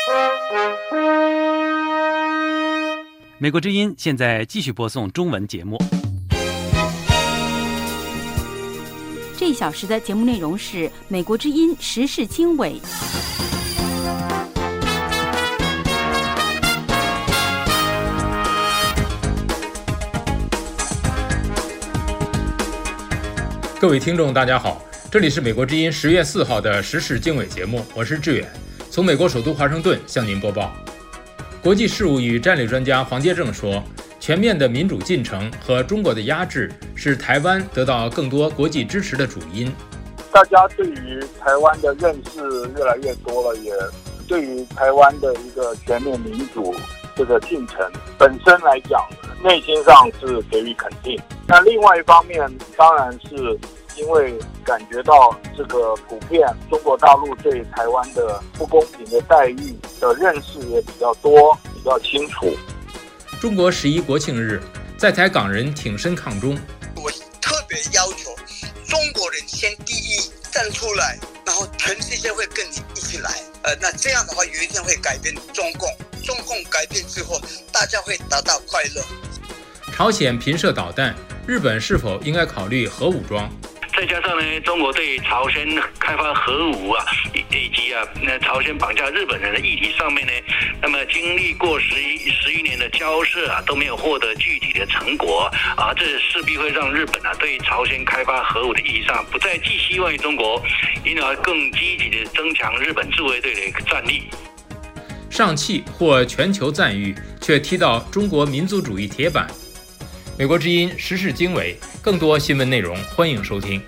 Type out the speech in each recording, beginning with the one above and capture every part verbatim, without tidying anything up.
美国之音现在继续播送中文节目。 这一小时的节目内容是美国之音时事经纬。 各位听众大家好，这里是美国之音十月四号的时事经纬节目，我是志远，从美国首都华盛顿向您播报。国际事务与战略专家黄介正说，全面的民主进程和中国的压制是台湾得到更多国际支持的主因。 大家对于台湾的认识越来越多了，也对于台湾的一个全面民主这个进程本身来讲，内心上是给予肯定。那另外一方面，当然是因为感觉到这个普遍中国大陆对台湾的不公平的待遇的认识也比较多，比较清楚。 中国十一国庆日，在台港人挺身抗中。 我特别要求中国人先第一站出来，然后全世界会跟你一起来。呃，那这样的话，有一天会改变中共。中共改变之后，大家会达到快乐。 朝鲜频射导弹，日本是否应该考虑核武装？ 再加上呢，中国对朝鲜开发核武啊，以及啊，那朝鲜绑架日本人的议题上面呢，那么经历过十一十一年的交涉啊，都没有获得具体的成果啊，这势必会让日本啊对朝鲜开发核武的议题上不再寄希望于中国，因而更积极的增强日本自卫队的战力。 上汽获全球赞誉，却踢到中国民族主义铁板。美国之音时事经纬，更多新闻内容欢迎收听。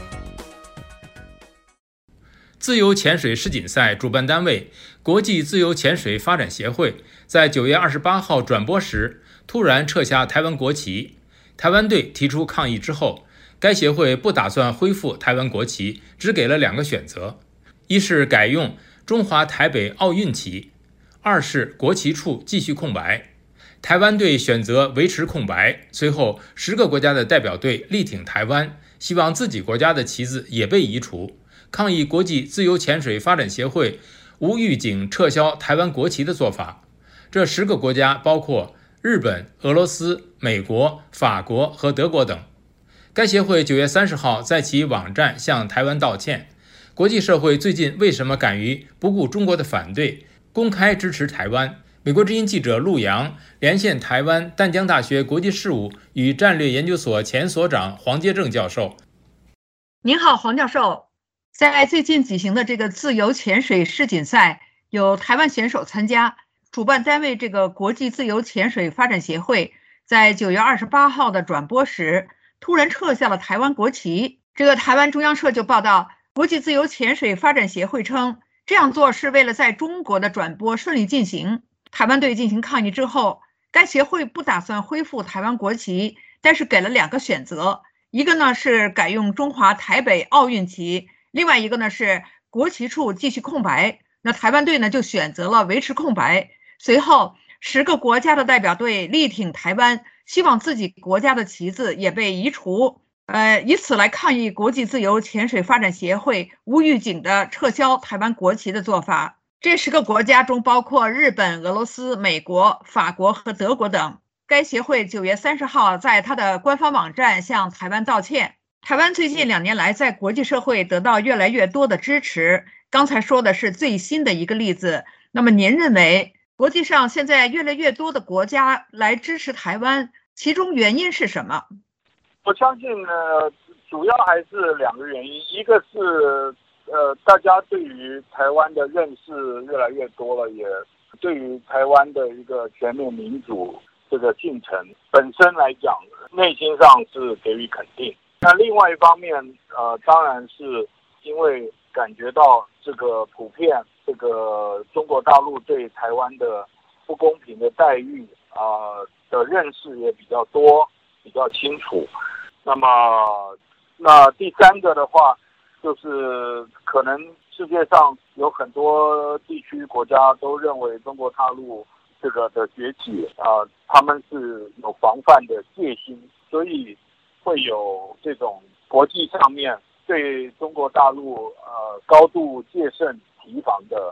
自由潜水世锦赛主办单位国际自由潜水发展协会在九月二十八号转播时突然撤下台湾国旗，台湾队提出抗议之后，该协会不打算恢复台湾国旗，只给了两个选择：一是改用中华台北奥运旗，二是国旗处继续空白。台湾队选择维持空白，随后十个国家的代表队力挺台湾，希望自己国家的旗子也被移除，抗议国际自由潜水发展协会无预警撤销台湾国旗的做法。这十个国家包括日本、俄罗斯、美国、法国和德国等。该协会九月三十号在其网站向台湾道歉。国际社会最近为什么敢于不顾中国的反对，公开支持台湾？美国之音记者陆洋连线台湾淡江大学国际事务与战略研究所前所长黄介正教授。 您好，黄教授。在最近举行的这个自由潜水世锦赛，有台湾选手参加，主办单位这个国际自由潜水发展协会在九月二十八号的转播时突然撤下了台湾国旗。这个台湾中央社就报道，国际自由潜水发展协会称，这样做是为了在中国的转播顺利进行。台湾队进行抗议之后，该协会不打算恢复台湾国旗，但是给了两个选择，一个呢是改用中华台北奥运旗，另外一个呢是国旗处继续空白。那台湾队呢就选择了维持空白。随后十个国家的代表队力挺台湾，希望自己国家的旗子也被移除，呃，以此来抗议国际自由潜水发展协会无预警的撤销台湾国旗的做法。这十个国家中包括日本、俄罗斯、美国、法国和德国等。该协会九月三十号在它的官方网站向台湾道歉。台湾最近两年来在国际社会得到越来越多的支持，刚才说的是最新的一个例子。那么您认为国际上现在越来越多的国家来支持台湾，其中原因是什么？ 我相信呢，主要还是两个原因，一个是呃，大家对于台湾的认识越来越多了，也对于台湾的一个全面民主这个进程本身来讲，内心上是给予肯定。那另外一方面，呃，当然是因为感觉到这个普遍这个中国大陆对台湾的不公平的待遇啊、呃、的认识也比较多，比较清楚。那么，那第三个的话，就是可能世界上有很多地区国家都认为中国大陆这个的崛起啊、呃，他们是有防范的戒心，所以会有这种国际上面对中国大陆呃高度戒慎提防的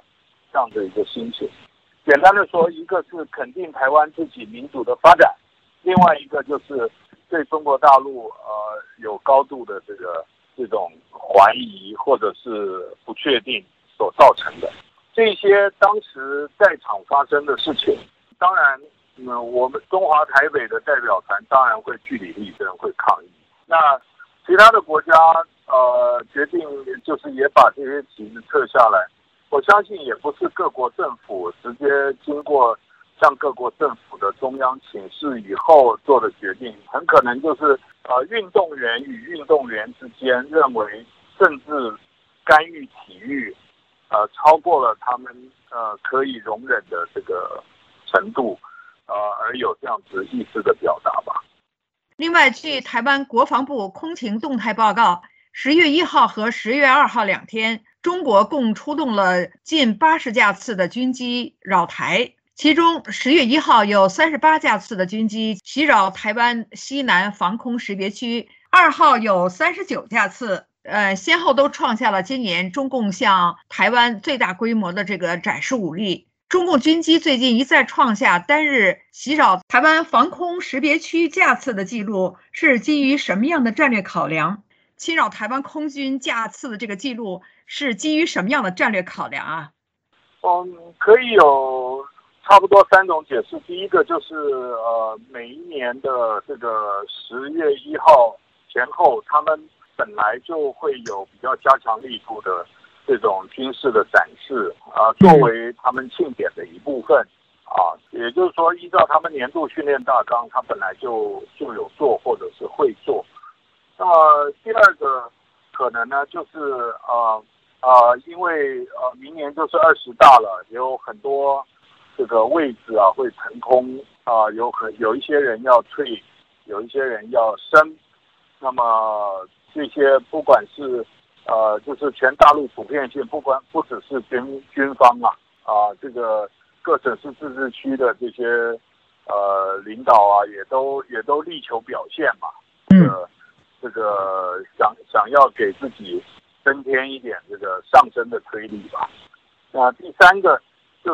这样的一个心情。简单的说，一个是肯定台湾自己民主的发展，另外一个就是对中国大陆呃有高度的这个这种怀疑或者是不确定所造成的。这些当时在场发生的事情，当然，嗯，我们中华台北的代表团当然会据理力争，会抗议。那其他的国家呃决定就是也把这些旗子撤下来。我相信也不是各国政府直接经过向各国政府的中央请示以后做的决定，很可能就是呃运动员与运动员之间认为政治干预体育呃超过了他们呃可以容忍的这个程度，呃而有这样子意思的表达吧。 另外，据台湾国防部空情动态报告，十月一号和十月二号两天，中国共出动了近八十架次的军机扰台，其中十月一号有三十八架次的军机袭扰台湾西南防空识别区，二号有三十九架次，呃，先后都创下了今年中共向台湾最大规模的这个展示武力。中共军机最近一再创下单日袭扰台湾防空识别区架次的记录，是基于什么样的战略考量？侵扰台湾空军架次的这个记录是基于什么样的战略考量啊？ 嗯，可以有差不多三种解释。第一个就是呃，每一年的这个十月一号前后，他们本来就会有比较加强力度的这种军事的展示啊、呃，作为他们庆典的一部分啊。也就是说，依照他们年度训练大纲，他本来就就有做或者是会做。那么第二个可能呢，就是呃呃，因为呃明年就是二十大了，有很多这个位置啊会腾空啊、呃，有很有一些人要退，有一些人要升。那么这些不管是呃就是全大陆普遍性，不管不只是军军方啊啊、呃、这个各省市自治区的这些呃领导啊，也都也都力求表现嘛。嗯。呃这个想想要给自己增添一点这个上升的推力吧。那第三个就是，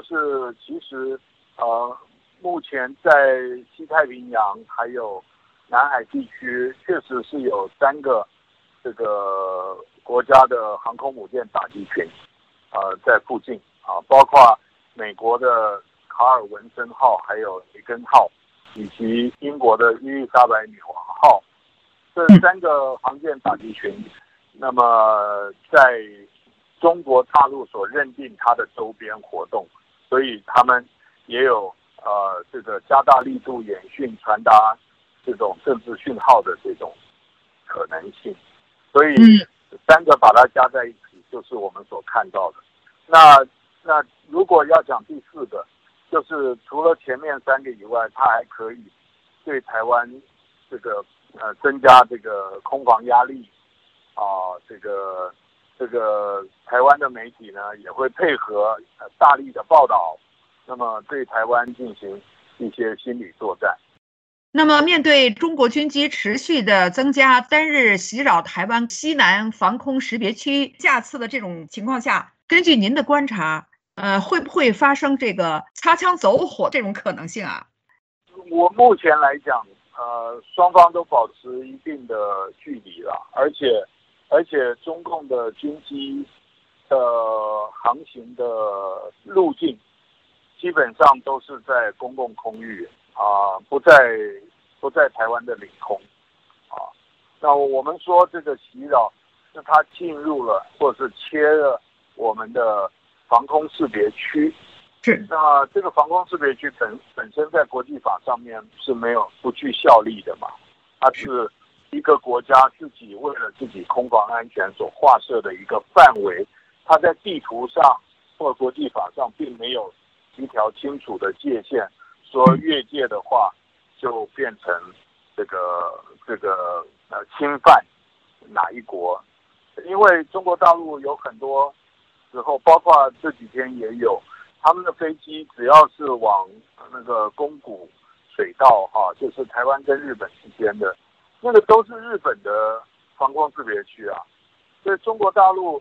其实呃，目前在西太平洋还有南海地区，确实是有三个这个国家的航空母舰打击群，呃，在附近啊，包括美国的卡尔文森号，还有雷根号，以及英国的伊丽莎白女王号。这三个航舰打击群，那么在中国大陆所认定它的周边活动，所以他们也有呃这个加大力度演训传达这种政治讯号的这种可能性，所以三个把它加在一起，就是我们所看到的。那那如果要讲第四个，就是除了前面三个以外，它还可以对台湾这个。呃，增加这个空防压力啊、呃，这个这个台湾的媒体呢也会配合、呃、大力的报道，那么对台湾进行一些心理作战。 那么，面对中国军机持续的增加，单日袭扰台湾西南防空识别区架次的这种情况下，根据您的观察，呃，会不会发生这个擦枪走火这种可能性啊？ 我目前来讲。呃，双方都保持一定的距离了，而且而且中共的军机的航行的路径基本上都是在公共空域啊、呃，不在不在台湾的领空啊。那我们说这个袭扰是它进入了或者是切了我们的防空识别区。是，那这个防空识别区本本身在国际法上面是没有不具效力的嘛，它是一个国家自己为了自己空防安全所划设的一个范围，它在地图上或国际法上并没有一条清楚的界限，说越界的话就变成这个这个呃侵犯哪一国，因为中国大陆有很多时候，包括这几天也有。他们的飞机只要是往那个宫古水道哈、啊，就是台湾跟日本之间的，那个都是日本的防空识别区啊。所以中国大陆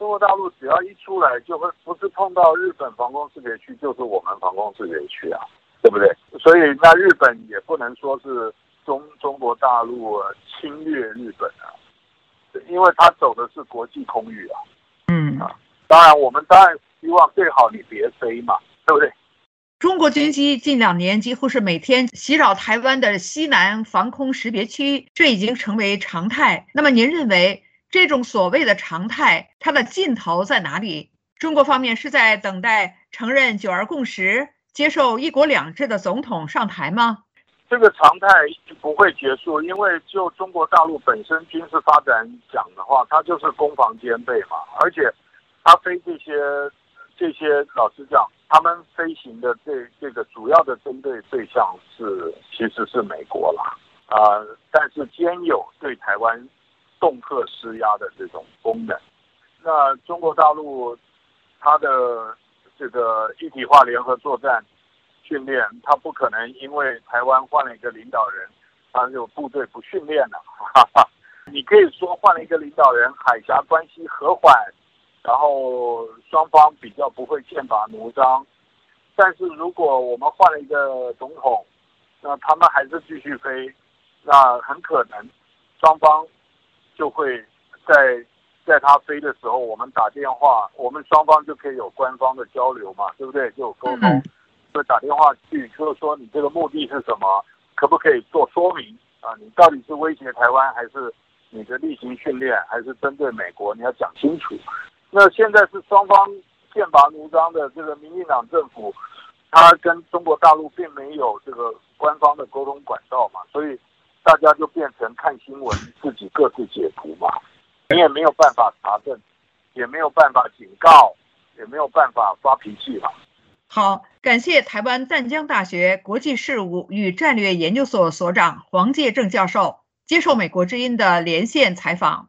中国大陆只要一出来，就会不是碰到日本防空识别区，就是我们防空识别区啊，对不对？所以那日本也不能说是中中国大陆侵略日本啊，因为他走的是国际空域啊。 嗯啊，当然我们当然希望最好你别飞嘛，对不对？ 中国军机近两年几乎是每天袭扰台湾的西南防空识别区，这已经成为常态。那么您认为这种所谓的常态，它的尽头在哪里？中国方面是在等待承认九二共识、接受一国两制的总统上台吗？ 这个常态不会结束，因为就中国大陆本身军事发展讲的话，它就是攻防兼备嘛，而且它飞这些这些，老实讲，他们飞行的这这个主要的针对对象是其实是美国啦，啊、呃，但是兼有对台湾恫吓施压的这种功能。那中国大陆它的这个一体化联合作战训练，它不可能因为台湾换了一个领导人，它就部队不训练了。哈哈，你可以说换了一个领导人，海峡关系和缓，然后双方比较不会剑拔弩张。但是如果我们换了一个总统，那他们还是继续飞，那很可能双方就会在在他飞的时候，我们打电话，我们双方就可以有官方的交流嘛，对不对？就有沟通，就打电话去，就是说你这个目的是什么，可不可以做说明啊？你到底是威胁台湾，还是你的例行训练，还是针对美国？你要讲清楚。那现在是双方剑拔弩张的这个民进党政府，他跟中国大陆并没有这个官方的沟通管道嘛，所以大家就变成看新闻，自己各自解读嘛。你也没有办法查证，也没有办法警告，也没有办法发脾气嘛。 好，感谢台湾淡江大学国际事务与战略研究所所长黄介正教授接受美国之音的连线采访。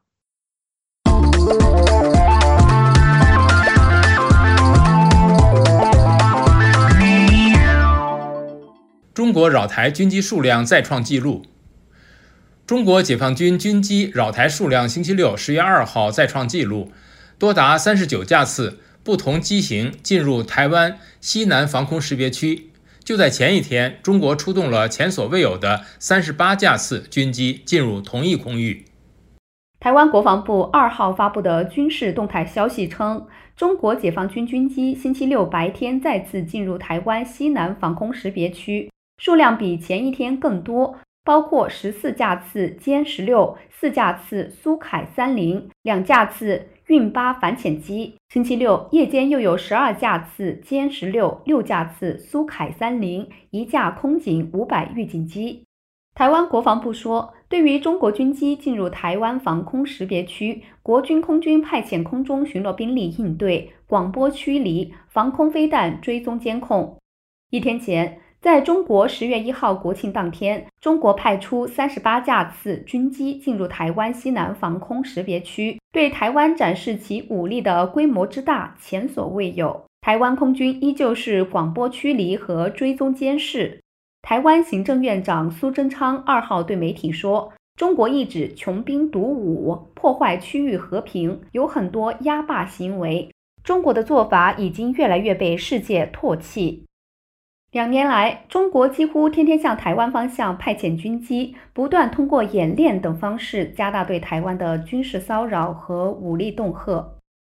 中国扰台军机数量再创纪录。中国解放军军机扰台数量星期六十月二号再创纪录，多达三十九架次，不同机型进入台湾西南防空识别区。就在前一天，中国出动了前所未有的三十八架次军机进入同一空域。 台湾国防部二号发布的军事动态消息称，中国解放军军机星期六白天再次进入台湾西南防空识别区，数量比前一天更多，包括十四架次歼十六、四架次苏凯三零、两架次运八反潜机。星期六夜间又有十二架次歼十六、六架次苏凯三零、一架空警五百预警机。台湾国防部说，对于中国军机进入台湾防空识别区，国军空军派遣空中巡逻兵力应对、广播驱离、防空飞弹追踪监控。一天前，在中国十月一号国庆当天，中国派出三十八架次军机进入台湾西南防空识别区，对台湾展示其武力的规模之大前所未有。台湾空军依旧是广播驱离和追踪监视。台湾行政院长苏贞昌二号对媒体说，中国一直穷兵黩武，破坏区域和平，有很多压霸行为。中国的做法已经越来越被世界唾弃。两年来，中国几乎天天向台湾方向派遣军机，不断通过演练等方式加大对台湾的军事骚扰和武力恫吓。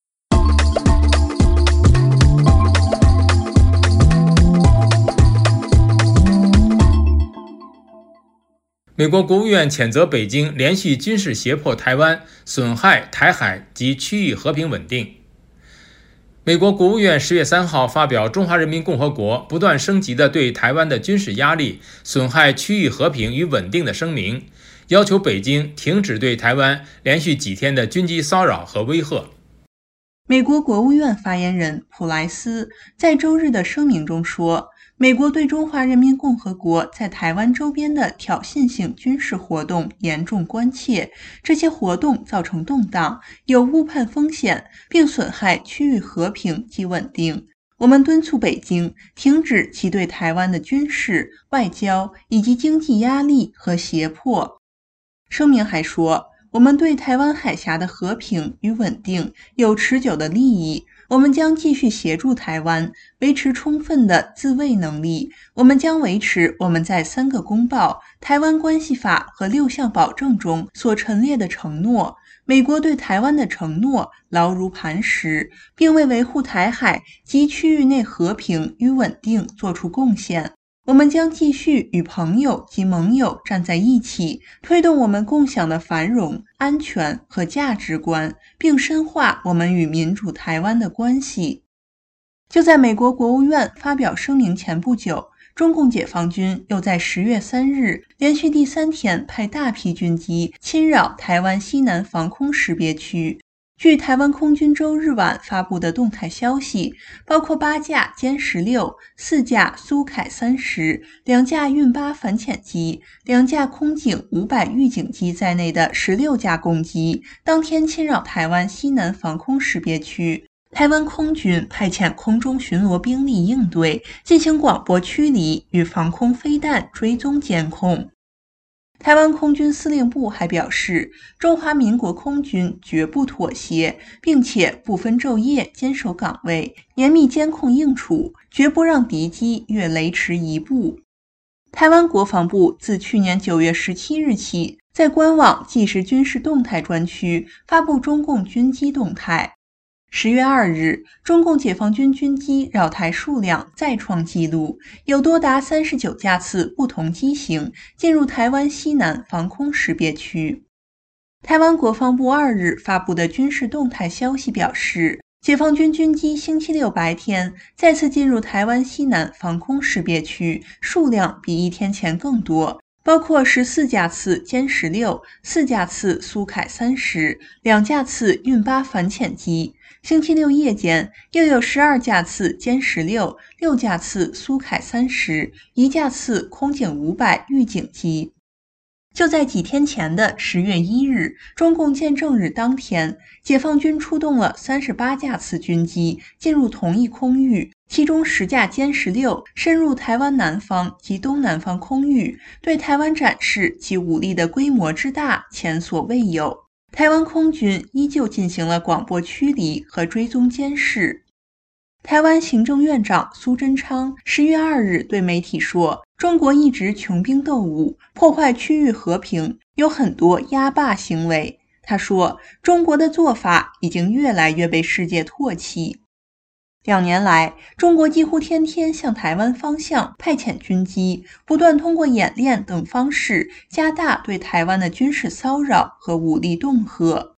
美国国务院谴责北京连续军事胁迫台湾，损害台海及区域和平稳定。美国国务院十月三号发表《中华人民共和国不断升级的对台湾的军事压力，损害区域和平与稳定的声明》，要求北京停止对台湾连续几天的军机骚扰和威吓。 美国国务院发言人普莱斯在周日的声明中说，美国对中华人民共和国在台湾周边的挑衅性军事活动严重关切，这些活动造成动荡，有误判风险，并损害区域和平及稳定。我们敦促北京停止其对台湾的军事、外交以及经济压力和胁迫。声明还说， 我们对台湾海峡的和平与稳定有持久的利益，我们将继续协助台湾维持充分的自卫能力。我们将维持我们在三个公报、台湾关系法和六项保证中所陈列的承诺。美国对台湾的承诺牢如磐石，并为维护台海及区域内和平与稳定做出贡献。我们将继续与朋友及盟友站在一起，推动我们共享的繁荣、安全和价值观，并深化我们与民主台湾的关系。就在美国国务院发表声明前不久，中共解放军又在十月三日连续第三天派大批军机侵扰台湾西南防空识别区。据台湾空军周日晚发布的动态消息，包括八架歼十六、四架苏凯三十、两架运八反潜机、两架空警五百预警机在内的十六架攻击，当天侵扰台湾西南防空识别区。台湾空军派遣空中巡逻兵力应对，进行广播驱离与防空飞弹追踪监控。台湾空军司令部还表示，中华民国空军绝不妥协，并且不分昼夜坚守岗位，严密监控应处，绝不让敌机越雷池一步。台湾国防部自去年九月十七日起，在官网即时军事动态专区发布中共军机动态。十月二日，中共解放军军机扰台数量再创纪录，有多达三十九架次不同机型进入台湾西南防空识别区。台湾国防部二日发布的军事动态消息表示，解放军军机星期六白天再次进入台湾西南防空识别区，数量比一天前更多，包括十四架次歼十六、四架次苏凯三十、两架次运八反潜机。星期六夜间，又有十二架次歼十六、六架次苏凯三十、一架次空警五百预警机。就在几天前的十月一日，中共建政日当天，解放军出动了三十八架次军机进入同一空域，其中十架歼十六深入台湾南方及东南方空域，对台湾展示其武力的规模之大前所未有。台湾空军依旧进行了广播驱离和追踪监视。台湾行政院长苏贞昌十月二日对媒体说，中国一直穷兵斗武，破坏区域和平，有很多压霸行为。他说，中国的做法已经越来越被世界唾弃。两年来，中国几乎天天向台湾方向派遣军机，不断通过演练等方式加大对台湾的军事骚扰和武力恫吓。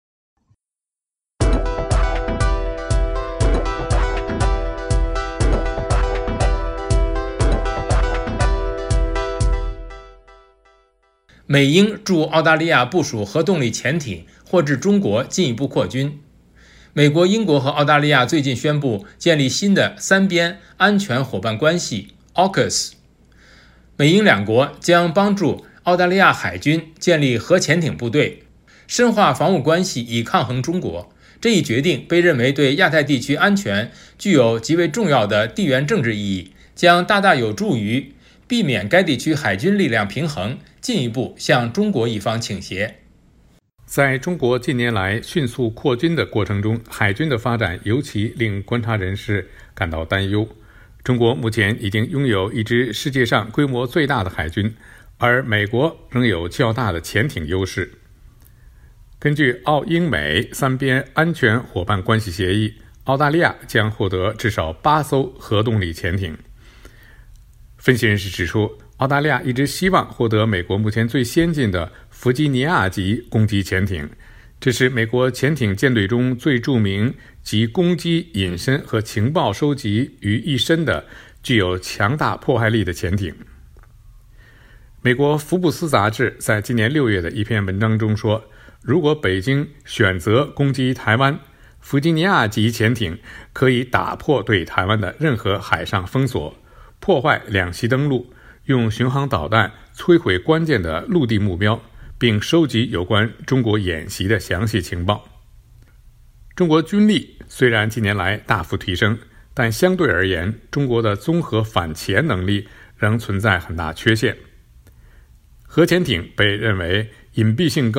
美英驻澳大利亚部署核动力潜艇，或致中国进一步扩军。美国、英国和澳大利亚最近宣布建立新的三边安全伙伴关系 A U K U S。 美英两国将帮助澳大利亚海军建立核潜艇部队，深化防务关系以抗衡中国。这一决定被认为对亚太地区安全具有极为重要的地缘政治意义，将大大有助于避免该地区海军力量平衡进一步向中国一方倾斜。 在中国近年来迅速扩军的过程中，海军的发展尤其令观察人士感到担忧。中国目前已经拥有一支世界上规模最大的海军，而美国仍有较大的潜艇优势。根据澳英美三边安全伙伴关系协议，澳大利亚将获得至少八艘核动力潜艇。分析人士指出，澳大利亚一直希望获得美国目前最先进的弗吉尼亚级攻击潜艇，这是美国潜艇舰队中最著名集攻击、隐身和情报收集于一身的具有强大破坏力的潜艇。美国福布斯杂志在今年六月的一篇文章中说，如果北京选择攻击台湾，弗吉尼亚级潜艇可以打破对台湾的任何海上封锁，破坏两栖登陆，用巡航导弹摧毁关键的陆地目标，并收集有关中国演习的详细情报。中国军力虽然近年来大幅提升，但相对而言，中国的综合反潜能力仍存在很大缺陷。核潜艇被认为隐蔽性高、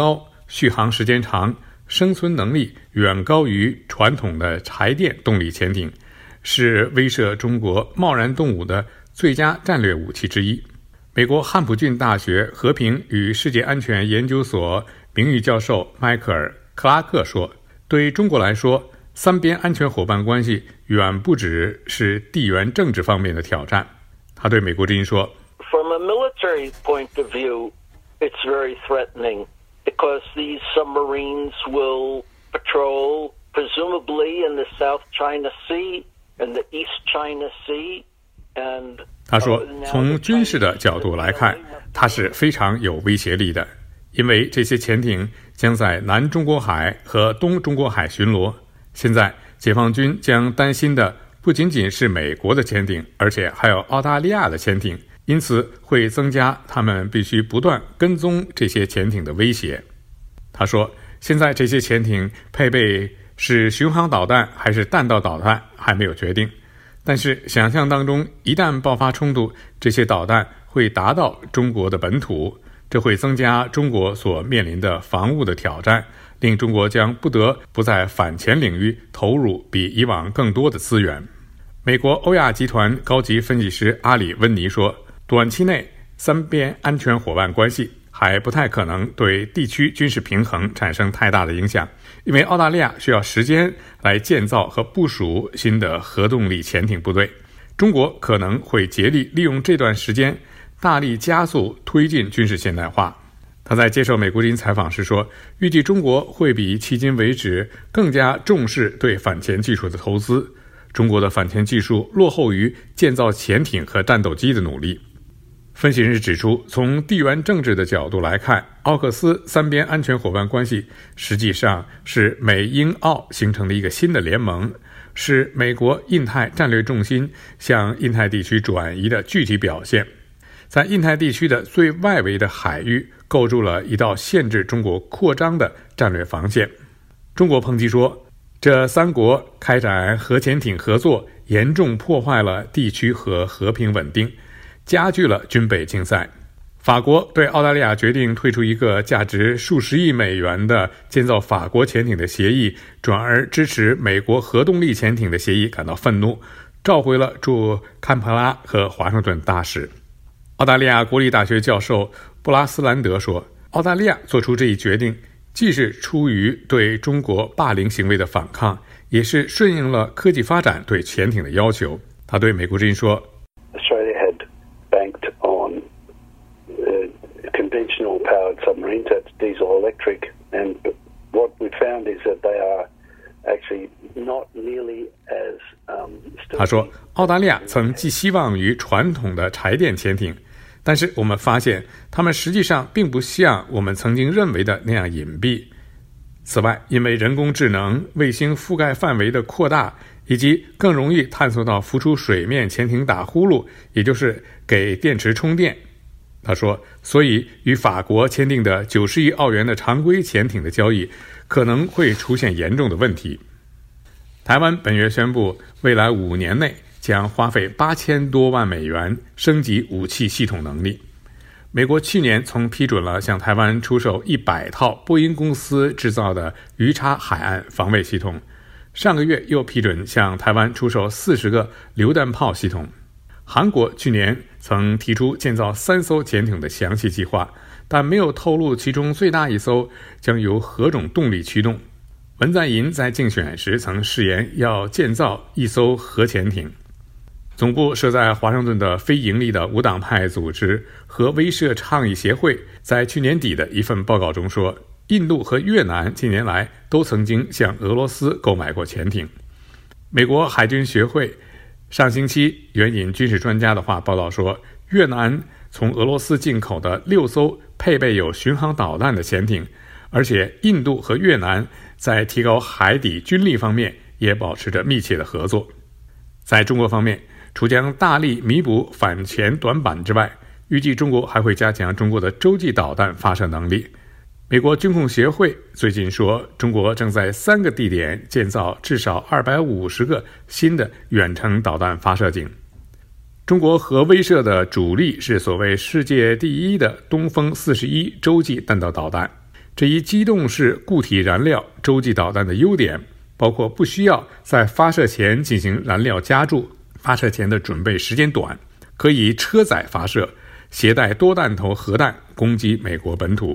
续航时间长，生存能力远高于传统的柴电动力潜艇，是威慑中国贸然动武的最佳战略武器之一。美国汉普郡大学和平与世界安全研究所名誉教授迈克尔·克拉克说，对中国来说，三边安全伙伴关系远不只是地缘政治方面的挑战。他对美国之音说， From a military point of view, it's very threatening because these submarines will patrol presumably in the South China Sea and the East China Sea and 他说，从军事的角度来看，它是非常有威胁力的，因为这些潜艇将在南中国海和东中国海巡逻。现在解放军将担心的不仅仅是美国的潜艇，而且还有澳大利亚的潜艇，因此会增加他们必须不断跟踪这些潜艇的威胁。他说，现在这些潜艇配备是巡航导弹还是弹道导弹还没有决定，但是想象当中，一旦爆发冲突，这些导弹会达到中国的本土，这会增加中国所面临的防务的挑战，令中国将不得不在反潜领域投入比以往更多的资源。美国欧亚集团高级分析师阿里温尼说，短期内三边安全伙伴关系还不太可能对地区军事平衡产生太大的影响，因为澳大利亚需要时间来建造和部署新的核动力潜艇部队，中国可能会竭力利用这段时间大力加速推进军事现代化。他在接受美国之音采访时说，预计中国会比迄今为止更加重视对反潜技术的投资，中国的反潜技术落后于建造潜艇和战斗机的努力。分析人士指出，从地缘政治的角度来看，奥克斯三边安全伙伴关系实际上是美英澳形成的一个新的联盟，是美国印太战略重心向印太地区转移的具体表现。在印太地区的最外围的海域构筑了一道限制中国扩张的战略防线。中国抨击说，这三国开展核潜艇合作严重破坏了地区和和平稳定，加剧了军备竞赛。法国对澳大利亚决定退出一个价值数十亿美元的建造法国潜艇的协议，转而支持美国核动力潜艇的协议感到愤怒，召回了驻堪培拉和华盛顿大使。澳大利亚国立大学教授布拉斯兰德说，澳大利亚做出这一决定既是出于对中国霸凌行为的反抗，也是顺应了科技发展对潜艇的要求。他对美国之音说， Australia had banked on uh, conventional powered submarines, that's diesel electric, and what we found is that they are actually not nearly as um, 他说，澳大利亚曾寄希望于传统的柴电潜艇，但是我们发现它们实际上并不像我们曾经认为的那样隐蔽。此外，因为人工智能、卫星覆盖范围的扩大，以及更容易探索到浮出水面潜艇打呼噜，也就是给电池充电。他说，所以与法国签订的九十亿澳元的常规潜艇的交易可能会出现严重的问题。台湾本月宣布，未来五年内将花费八千多万美元升级武器系统能力。美国去年曾批准了向台湾出售一百套波音公司制造的鱼叉海岸防卫系统，上个月又批准向台湾出售四十个榴弹炮系统。韩国去年曾提出建造三艘潜艇的详细计划，但没有透露其中最大一艘将由何种动力驱动。文在寅在竞选时曾誓言要建造一艘核潜艇。总部设在华盛顿的非盈利的无党派组织核威慑倡议协会在去年底的一份报告中说，印度和越南近年来都曾经向俄罗斯购买过潜艇。美国海军学会上星期援引军事专家的话报道说，越南从俄罗斯进口的六艘配备有巡航导弹的潜艇，而且印度和越南在提高海底军力方面也保持着密切的合作。在中国方面，除将大力弥补反潜短板之外，预计中国还会加强中国的洲际导弹发射能力。美国军控协会最近说，中国正在三个地点建造至少二百五十个新的远程导弹发射井。中国核威慑的主力是所谓世界第一的东风四十一洲际弹道导弹， 这一机动式固体燃料洲际导弹的优点包括不需要在发射前进行燃料加注，发射前的准备时间短，可以车载发射，携带多弹头核弹攻击美国本土。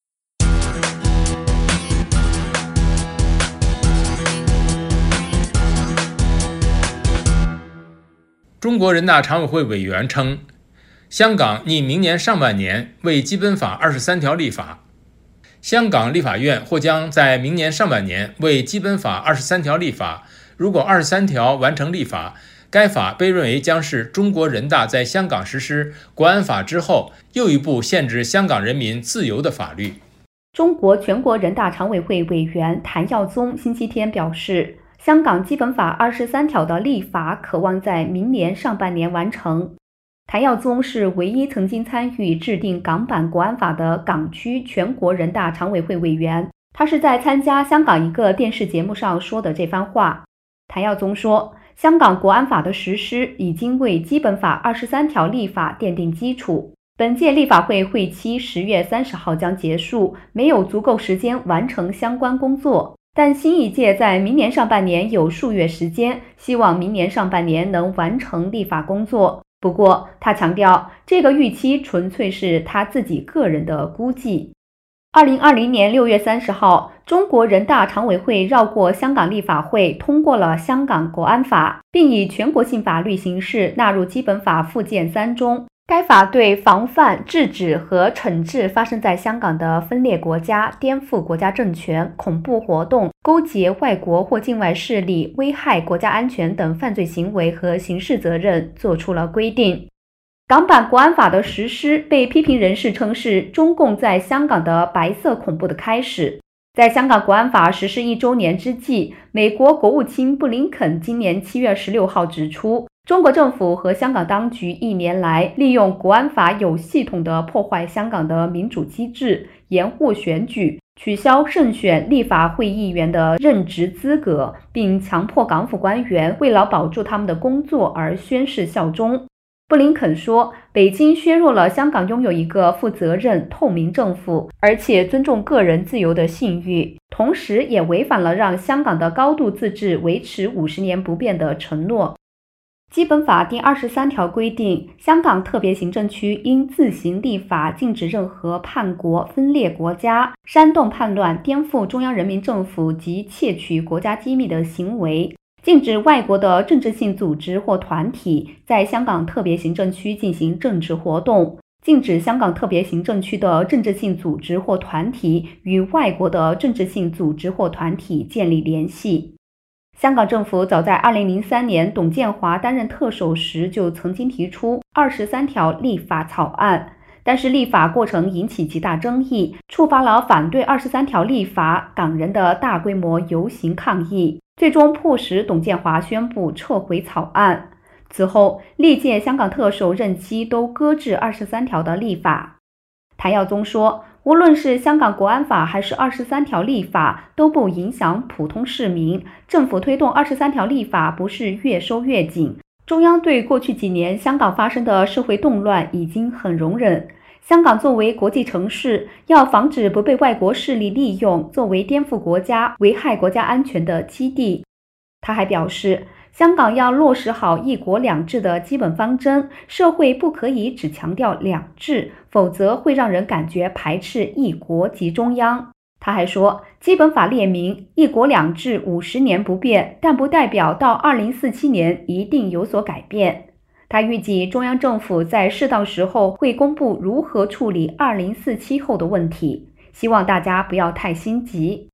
中国人大常委会委员称，香港拟明年上半年为基本法二十三条立法。香港立法院或将在明年上半年为基本法二十三条立法，如果二十三条完成立法，该法被认为将是中国人大在香港实施国安法之后又一部限制香港人民自由的法律。 中国全国人大常委会委员谭耀宗星期天表示，香港基本法二十三条的立法可望在明年上半年完成。谭耀宗是唯一曾经参与制定港版国安法的港区全国人大常委会委员，他是在参加香港一个电视节目上说的这番话。谭耀宗说，香港国安法的实施已经为基本法二十三条立法奠定基础。本届立法会会期十月三十号将结束，没有足够时间完成相关工作，但新一届在明年上半年有数月时间，希望明年上半年能完成立法工作。不过他强调，这个预期纯粹是他自己个人的估计。二零二零年六月三十号，中国人大常委会绕过香港立法会，通过了香港国安法，并以全国性法律形式纳入基本法附件三中。该法对防范、制止和惩治发生在香港的分裂国家、颠覆国家政权、恐怖活动、勾结外国或境外势力、危害国家安全等犯罪行为和刑事责任作出了规定。港版国安法的实施被批评人士称是中共在香港的白色恐怖的开始。在香港国安法实施一周年之际，美国国务卿布林肯今年七月十六号指出，中国政府和香港当局一年来利用国安法有系统地破坏香港的民主机制，延误选举，取消胜选立法会议员的任职资格，并强迫港府官员为了保住他们的工作而宣誓效忠。布林肯说，北京削弱了香港拥有一个负责任、透明政府，而且尊重个人自由的信誉，同时也违反了让香港的高度自治维持五十年不变的承诺。基本法第二十三条规定，香港特别行政区应自行立法，禁止任何叛国、分裂国家、煽动叛乱、颠覆中央人民政府及窃取国家机密的行为，禁止外国的政治性组织或团体在香港特别行政区进行政治活动，禁止香港特别行政区的政治性组织或团体与外国的政治性组织或团体建立联系。香港政府早在二零零三年董建华担任特首时就曾经提出二十三条立法草案，但是立法过程引起极大争议，触发了反对二十三条立法港人的大规模游行抗议，最终迫使董建华宣布撤回草案。此后，历届香港特首任期都搁置二十三条的立法。谭耀宗说，无论是香港国安法还是二十三条立法，都不影响普通市民。政府推动二十三条立法不是越收越紧。中央对过去几年香港发生的社会动乱已经很容忍。香港作为国际城市，要防止不被外国势力利用，作为颠覆国家、危害国家安全的基地。他还表示，香港要落实好一国两制的基本方针，社会不可以只强调两制，否则会让人感觉排斥一国及中央。他还说，基本法列明一国两制五十年不变，但不代表到二零四七年一定有所改变。他预计中央政府在适当时候会公布如何处理二零四七后的问题，希望大家不要太心急。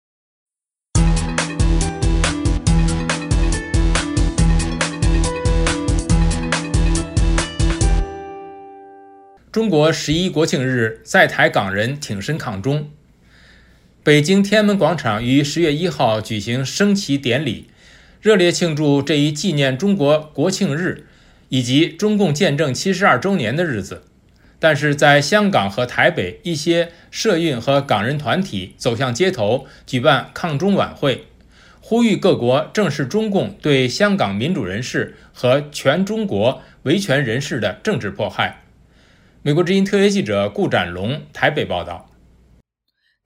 中国十一国庆日，在台港人挺身抗中。北京天安门广场于十月一号举行升旗典礼，热烈庆祝这一纪念中国国庆日以及中共建政七十二周年的日子。但是在香港和台北，一些社运和港人团体走向街头，举办抗中晚会，呼吁各国正视中共对香港民主人士和全中国维权人士的政治迫害。美国之音特约记者顾展龙台北报道。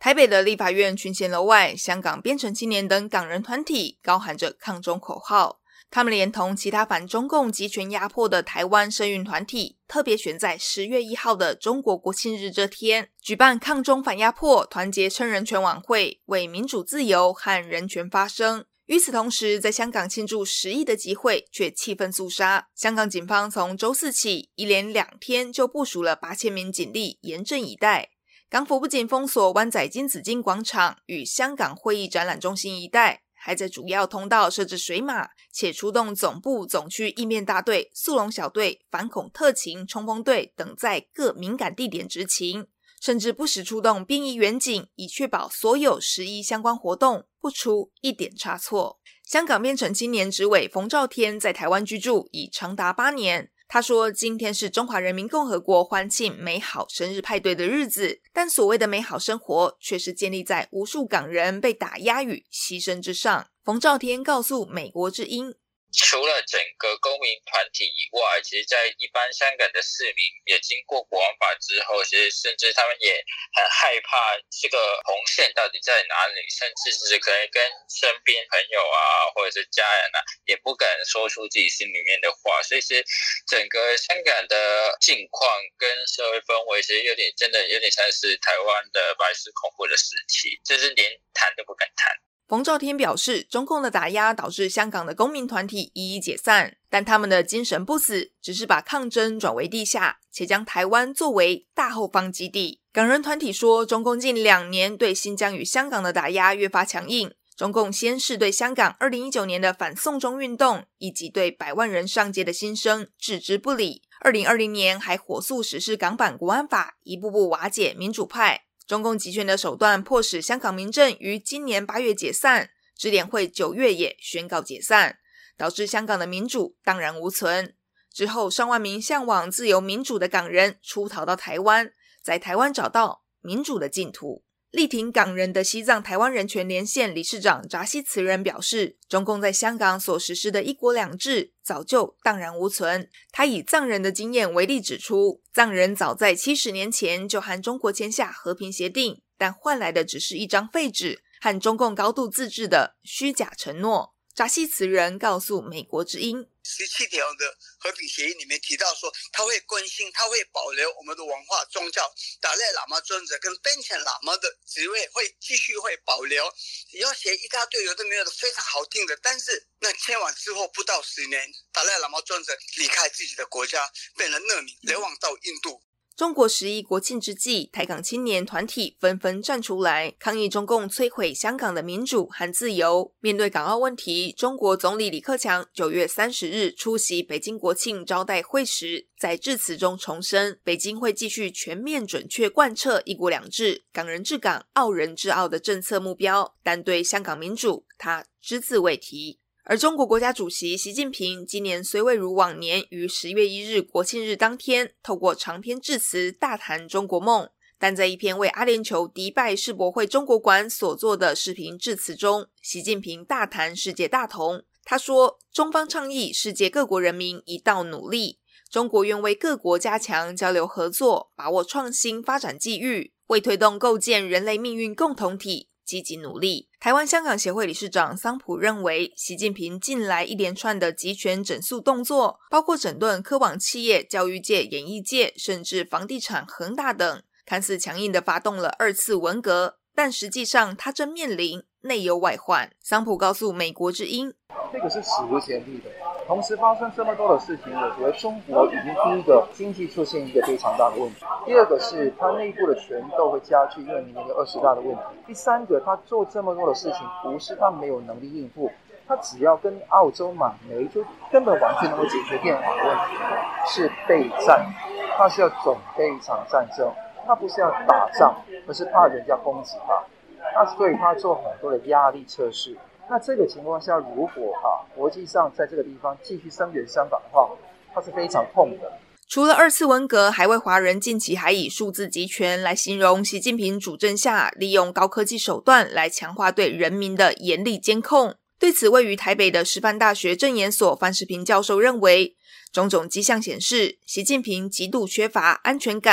台北的立法院群贤楼外，香港边城青年等港人团体高喊着抗中口号。他们连同其他反中共集权压迫的台湾社运团体，特别选在十月一号的中国国庆日这天，举办抗中反压迫团结称人权晚会，为民主自由和人权发声。与此同时，在香港庆祝十亿的集会却气氛肃杀。香港警方从周四起，一连两天就部署了八千名警力，严阵以待。港府不仅封锁湾仔金紫荆广场与香港会议展览中心一带，还在主要通道设置水马，且出动总部总区应变大队、速龙小队、反恐特勤、冲锋队等在各敏感地点执勤，甚至不时出动便衣员警，以确保所有十一相关活动不出一点差错。香港边城青年执委冯兆天在台湾居住已长达八年。他说，今天是中华人民共和国欢庆美好生日派对的日子，但所谓的美好生活却是建立在无数港人被打压与牺牲之上。冯兆天告诉美国之音， 除了整个公民团体以外，其实在一般香港的市民也经过国安法之后，其实甚至他们也很害怕这个红线到底在哪里，甚至是可能跟身边朋友啊或者是家人啊也不敢说出自己心里面的话。所以其实整个香港的境况跟社会氛围其实有点真的有点像是台湾的白色恐怖的时期，就是连谈都不敢谈。 冯兆天表示，中共的打压导致香港的公民团体一一解散，但他们的精神不死，只是把抗争转为地下，且将台湾作为大后方基地。港人团体说，中共近两年对新疆与香港的打压越发强硬，中共先是对香港二零一九年的反送中运动以及对百万人上街的心声置之不理，二零二零年还火速实施港版国安法，一步步瓦解民主派。中共集权的手段迫使香港民政于今年八月解散，支联会九月也宣告解散，导致香港的民主荡然无存。之后上万名向往自由民主的港人出逃到台湾，在台湾找到民主的净土。力挺港人的西藏台湾人权连线理事长扎西慈仁表示，中共在香港所实施的一国两制早就荡然无存。他以藏人的经验为例指出，藏人早在七十年前就和中国签下和平协定，但换来的只是一张废纸和中共高度自治的虚假承诺。扎西慈仁告诉美国之音， 十七条的和平协议里面提到说，他会更新，他会保留我们的文化宗教，达赖喇嘛尊者跟边城喇嘛的职位会继续会保留。你要写一大堆有的没有的非常好听的，但是那签完之后不到十年，达赖喇嘛尊者离开自己的国家，变成难民，流亡到印度。 中国十一国庆之际，台港青年团体纷纷站出来抗议中共摧毁香港的民主和自由。面对港澳问题，中国总理李克强九月三十日出席北京国庆招待会时，在致辞中重申，北京会继续全面准确贯彻一国两制、港人治港、澳人治澳的政策目标，但对香港民主，他只字未提。而中国国家主席习近平今年虽未如往年于十月一日国庆日当天透过长篇致辞大谈中国梦，但在一篇为阿联酋迪拜世博会中国馆所做的视频致辞中，习近平大谈世界大同。他说，中方倡议世界各国人民一道努力，中国愿为各国加强交流合作，把握创新发展机遇，为推动构建人类命运共同体积极努力。台湾香港协会理事长桑普认为，习近平近来一连串的集权整肃动作，包括整顿科网企业、教育界、演艺界，甚至房地产、恒大等，看似强硬地发动了二次文革，但实际上他正面临内忧外患。桑普告诉美国之音， 这个是史无前例的。同时发生这么多的事情，我觉得中国已经第一个经济出现一个非常大的问题，第二个是它内部的权斗会加剧，因为明年有二十大的问题，第三个他做这么多的事情不是他没有能力应付，他只要跟澳洲买煤就根本完全能够解决电网的问题，是备战，他是要准备一场战争，他不是要打仗，而是怕人家攻击他，那所以他做很多的压力测试。那这个情况下，如果啊国际上在这个地方继续声援香港的话，它是非常痛的。 除了二次文革，海外华人近期还以数字集权来形容习近平主政下利用高科技手段来强化对人民的严厉监控。对此，位于台北的师范大学政研所范世平教授认为，种种迹象显示，习近平极度缺乏安全感，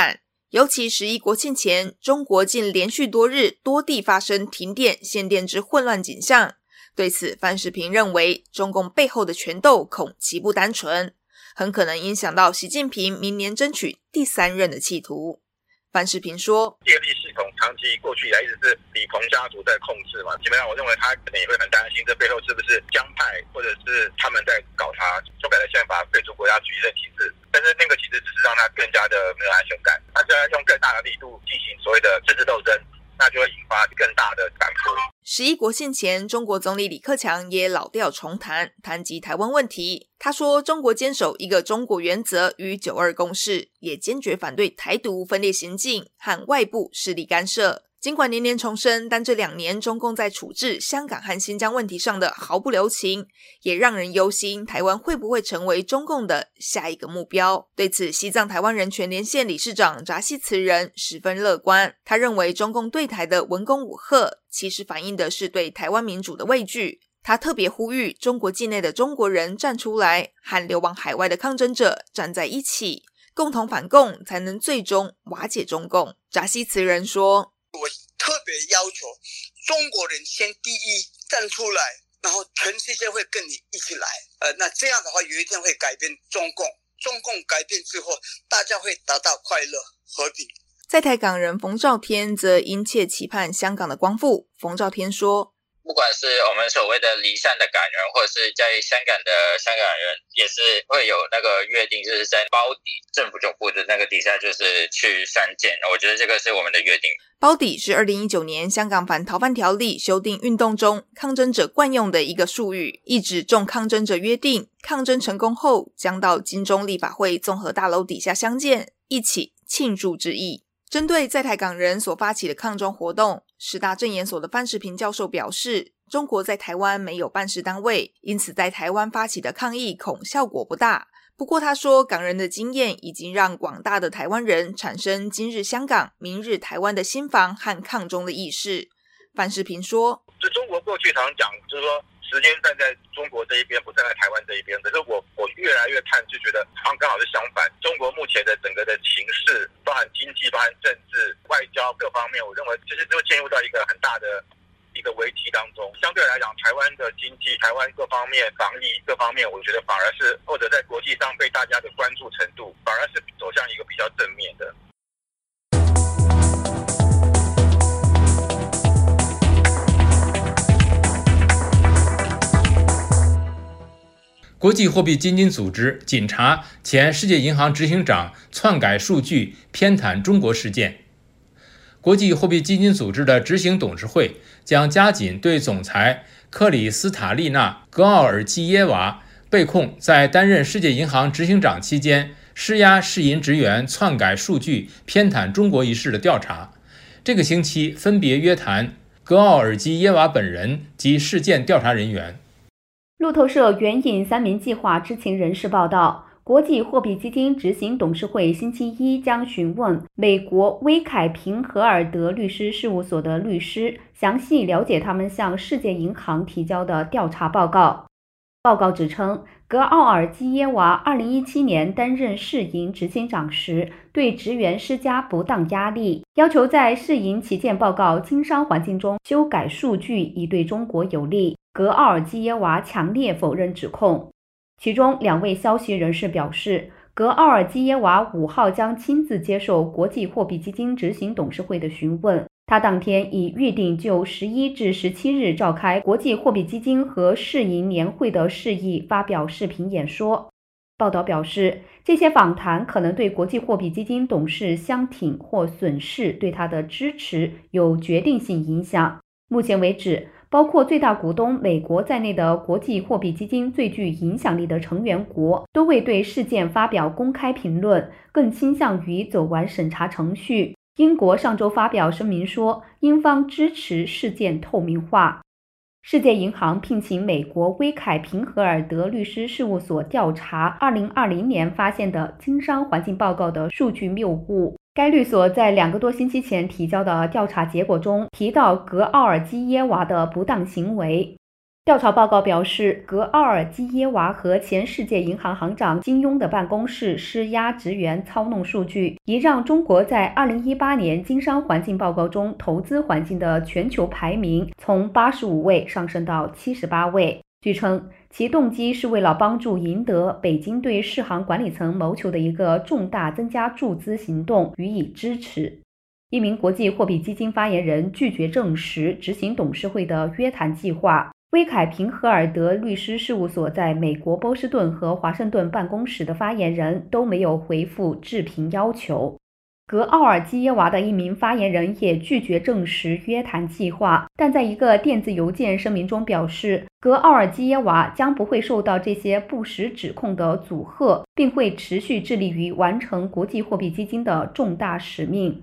尤其十一国庆前，中国近连续多日多地发生停电、限电之混乱景象。对此，范世平认为，中共背后的权斗恐极不单纯，很可能影响到习近平明年争取第三任的企图。范世平说， 电力系统长期过去以来一直是李鹏家族在控制嘛，基本上我认为他可能也会很担心这背后是不是江派或者是他们在搞他修改了宪法废除国家主义的体制，但是那个其实只是让他更加的没有安全感，他现在用更大的力度进行所谓的政治斗争，那就会引发更大的反扑。 十一国庆前，中国总理李克强也老调重弹，谈及台湾问题。他说，中国坚守一个中国原则与九二共识，也坚决反对台独分裂行径和外部势力干涉。尽管年年重申，但这两年中共在处置香港和新疆问题上的毫不留情，也让人忧心台湾会不会成为中共的下一个目标。对此，西藏台湾人权连线理事长扎西慈仁十分乐观，他认为中共对台的文攻武吓其实反映的是对台湾民主的畏惧。他特别呼吁中国境内的中国人站出来，和流亡海外的抗争者站在一起，共同反共，才能最终瓦解中共。扎西慈仁说， 我特别要求中国人先第一站出来，然后全世界会跟你一起来。呃，那这样的话，有一天会改变中共。中共改变之后，大家会达到快乐和平。 在台港人冯兆天则殷切期盼香港的光复。冯兆天说， 不管是我们所谓的离散的港人，或者是在香港的香港人，也是会有那个约定，就是在包底政府总部的那个底下，就是去相见。我觉得这个是我们的约定。 包底是二零一九年香港反逃犯条例修订运动中抗争者惯用的一个术语，意指众抗争者约定，抗争成功后将到金钟立法会综合大楼底下相见，一起庆祝之意。针对在台港人所发起的抗中活动，师大政研所的范世平教授表示，中国在台湾没有办事单位，因此在台湾发起的抗议恐效果不大。不过他说，港人的经验已经让广大的台湾人产生今日香港明日台湾的心防和抗中的意识。范世平说， 就中国过去常讲就是说时间站在中国这一边，不站在台湾这一边，可是我我越来越看就觉得好像刚好是相反。中国目前的整个的情势，包含经济、包含政治、外交各方面，我认为其实就陷入到一个很大的一个危机当中。相对来讲，台湾的经济、台湾各方面防疫各方面，我觉得反而是或者在国际上被大家的关注程度，反而是走向一个比较正面的。 国际货币基金组织紧查前世界银行执行长篡改数据偏袒中国事件。国际货币基金组织的执行董事会将加紧对总裁克里斯塔利娜·格奥尔基耶娃被控在担任世界银行执行长期间施压世银职员篡改数据偏袒中国一事的调查。这个星期分别约谈格奥尔基耶娃本人及事件调查人员。 路透社援引三名计划知情人士报道，国际货币基金执行董事会星期一将询问美国威凯平荷尔德律师事务所的律师，详细了解他们向世界银行提交的调查报告。报告指称，格奥尔基耶娃二零一七年担任世银执行长时，对职员施加不当压力，要求在世银旗舰报告经商环境中修改数据，以对中国有利。格奥尔基耶娃强烈否认指控。其中两位消息人士表示，格奥尔基耶娃五号将亲自接受国际货币基金执行董事会的询问。他当天已预定就十一至十七日召开国际货币基金和世银年会的事宜发表视频演说。报道表示，这些访谈可能对国际货币基金董事相挺或损失对他的支持有决定性影响。目前为止，包括最大股东美国在内的国际货币基金最具影响力的成员国都未对事件发表公开评论，更倾向于走完审查程序。英国上周发表声明说，英方支持事件透明化。世界银行聘请美国威凯平荷尔德律师事务所调查二零二零年发现的经商环境报告的数据谬误。该律所在两个多星期前提交的调查结果中提到格奥尔基耶娃的不当行为。 调查报告表示，格奥尔基耶娃和前世界银行行长金庸的办公室施压职员操弄数据，已让中国在二零一八年经商环境报告中投资环境的全球排名从八十五位上升到七十八位。据称，其动机是为了帮助赢得北京对世行管理层谋求的一个重大增加注资行动予以支持。一名国际货币基金发言人拒绝证实执行董事会的约谈计划。威凯平荷尔德律师事务所在美国波士顿和华盛顿办公室的发言人都没有回复置评要求。格奥尔基耶娃的一名发言人也拒绝证实约谈计划，但在一个电子邮件声明中表示，格奥尔基耶娃将不会受到这些不实指控的阻吓，并会持续致力于完成国际货币基金的重大使命。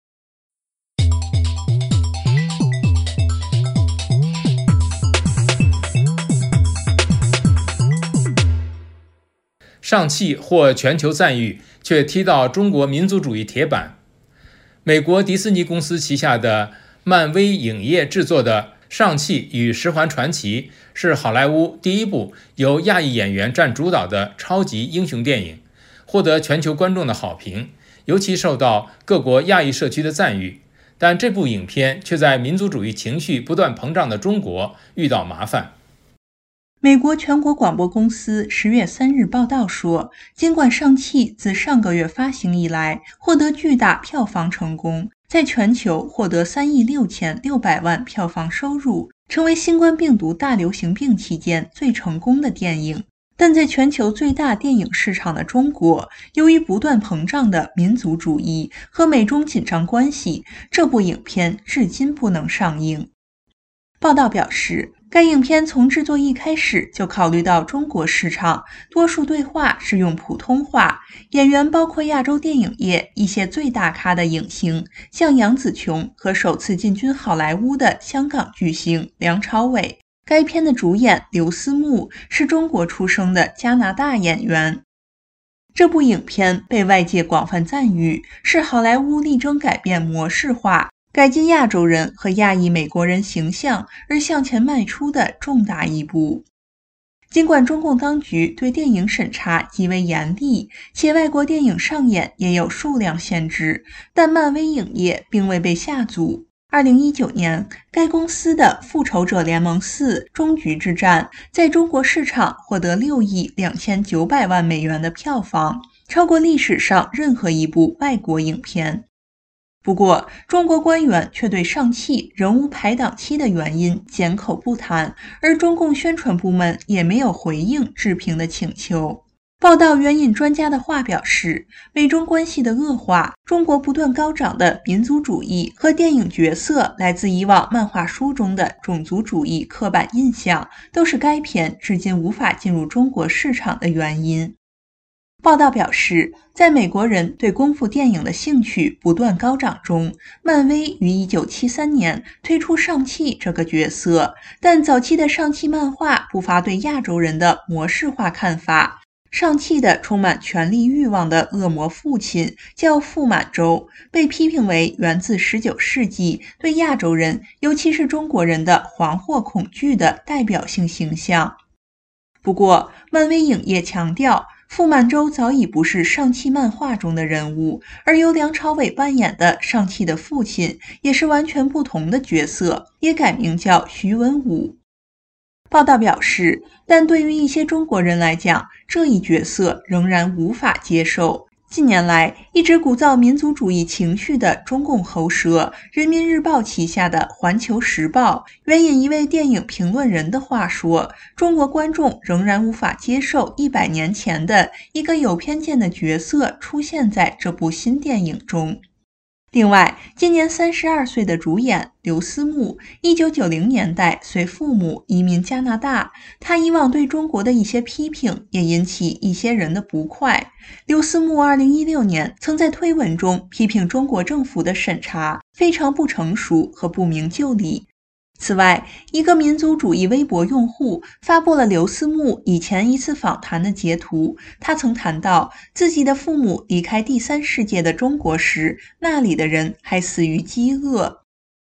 上汽获全球赞誉，却踢到中国民族主义铁板。美国迪士尼公司旗下的漫威影业制作的《上汽与十环传奇》是好莱坞第一部由亚裔演员占主导的超级英雄电影，获得全球观众的好评，尤其受到各国亚裔社区的赞誉。但这部影片却在民族主义情绪不断膨胀的中国遇到麻烦。 美国全国广播公司十月三日报道说，尽管上汽自上个月发行以来获得巨大票房成功，在全球获得三亿六千六百万票房收入，成为新冠病毒大流行病期间最成功的电影，但在全球最大电影市场的中国，由于不断膨胀的民族主义和美中紧张关系，这部影片至今不能上映。报道表示，该影片从制作一开始就考虑到中国市场，多数对话是用普通话，演员包括亚洲电影业一些最大咖的影星，像杨紫琼和首次进军好莱坞的香港巨星梁朝伟。该片的主演刘思慕是中国出生的加拿大演员。这部影片被外界广泛赞誉，是好莱坞力争改变模式化，改进亚洲人和亚裔美国人形象而向前迈出的重大一步。尽管中共当局对电影审查极为严厉，且外国电影上演也有数量限制，但漫威影业并未被下阻。二零一九年，该公司的《复仇者联盟四：终局之战》在中国市场获得六亿两千九百万美元的票房，超过历史上任何一部外国影片。不过，中国官员却对上汽仍无排档期的原因缄口不谈，而中共宣传部门也没有回应置评的请求。报道援引专家的话表示，美中关系的恶化，中国不断高涨的民族主义和电影角色来自以往漫画书中的种族主义刻板印象，都是该片至今无法进入中国市场的原因。报道表示，在美国人对功夫电影的兴趣不断高涨中，漫威于一九七三年推出上汽这个角色，但早期的上汽漫画不乏对亚洲人的模式化看法。上汽的充满权力欲望的恶魔父亲叫傅满洲，被批评为源自十九世纪对亚洲人，尤其是中国人的惶惑恐惧的代表性形象。不过，漫威影业强调，傅满洲早已不是上汽漫画中的人物，而由梁朝伟扮演的上汽的父亲也是完全不同的角色，也改名叫徐文武。报道表示，但对于一些中国人来讲，这一角色仍然无法接受。近年来，一直鼓噪民族主义情绪的中共喉舌人民日报旗下的环球时报，援引一位电影评论人的话说，中国观众仍然无法接受一百年前的一个有偏见的角色出现在这部新电影中。另外，今年三十二岁的主演刘思慕，一九九零年代随父母移民加拿大，他以往对中国的一些批评也引起一些人的不快。刘思慕二零一六年曾在推文中批评中国政府的审查非常不成熟和不明就里。此外，一个民族主义微博用户发布了刘思慕以前一次访谈的截图，他曾谈到自己的父母离开第三世界的中国时，那里的人还死于饥饿。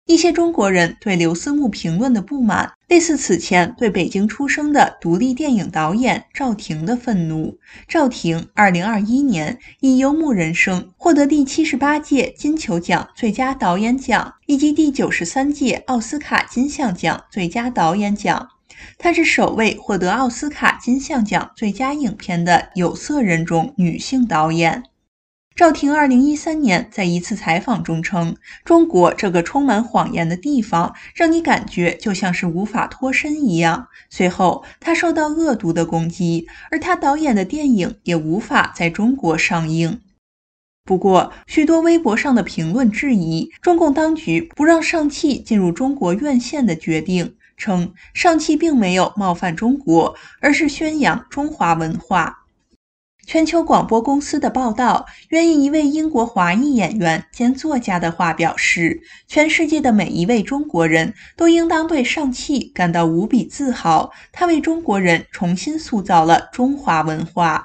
一些中国人对刘思慕评论的不满，类似此前对北京出生的独立电影导演赵婷的愤怒。赵婷二零二一年以《游牧人生》获得第七十八届金球奖最佳导演奖以及第九十三届奥斯卡金像奖最佳导演奖。她是首位获得奥斯卡金像奖最佳影片的有色人种女性导演。赵婷二零一三年在一次采访中称，中国这个充满谎言的地方，让你感觉就像是无法脱身一样。随后，她受到恶毒的攻击，而她导演的电影也无法在中国上映。不过，许多微博上的评论质疑中共当局不让上汽进入中国院线的决定，称上汽并没有冒犯中国，而是宣扬中华文化。全球广播公司的报道援引一位英国华裔演员兼作家的话表示，全世界的每一位中国人都应当对上汽感到无比自豪，他为中国人重新塑造了中华文化。